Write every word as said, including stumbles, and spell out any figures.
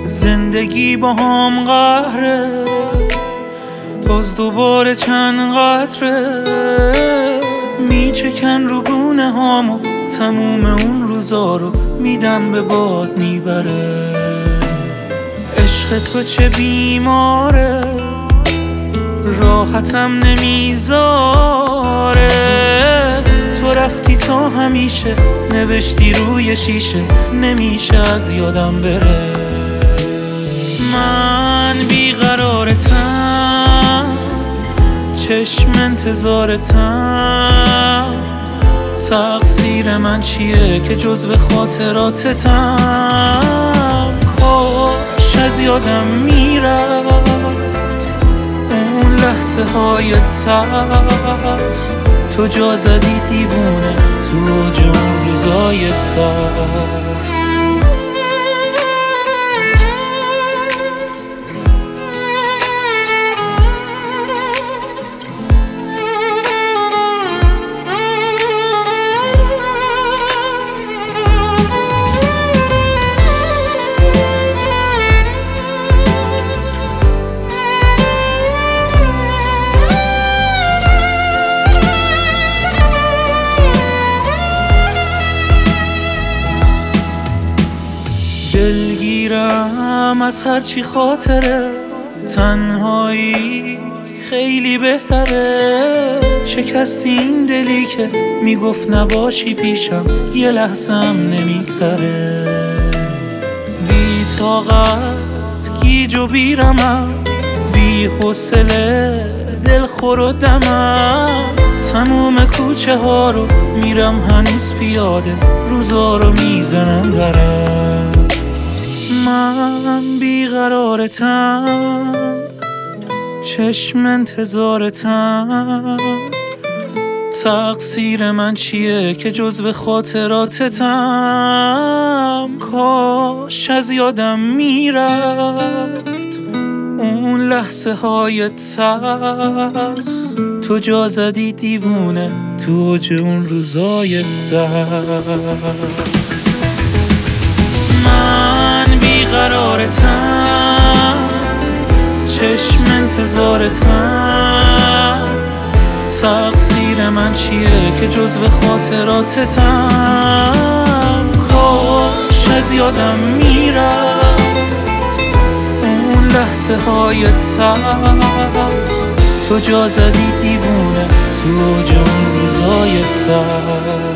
زندگی با هم قهره، باز دوباره چند قطره میچکن رو گونه هامو، تموم اون روزا رو میدم به باد میبره. عشق تو چه بیماره، راحتم نمیذاره. تو رفتی تا همیشه، نوشتی روی شیشه، نمیشه از یادم بره. من بیقرارتم، چشم انتظارتم. تقصیر من چیه که جزو خاطراتتم؟ کاش از یادم میرفت اون لحظه های تلخ. تو جا زدی دیوونه تو اوج اون روزای سخت. دلگیرم از هرچی خاطره، تنهایی خیلی بهتره. شکستی این دلی که میگفت نباشی پیشم، یه لحظه هم نمیگذره. بی طاقت گیج و بیرمم، بی حوصله دلخور و دمم. تموم کوچه ها رو میرم هنوز پیاده، روزا رو میزنم برم. من بیقرارتم، چشم انتظارتم. تقصیر من چیه که جزو خاطراتتم؟ کاش از یادم میرفت اون لحظه های تلخ. تو جا زدی دیوونه تو اوج اون روزای سخت. بیقرارتم، چشم انتظارتم. تقصیر من چیه که جزو خاطراتتم؟ کاش از یادم میرفت اون لحظه های تلخ. تو جا زدی دیوونه تو اوج اون روزای سخت.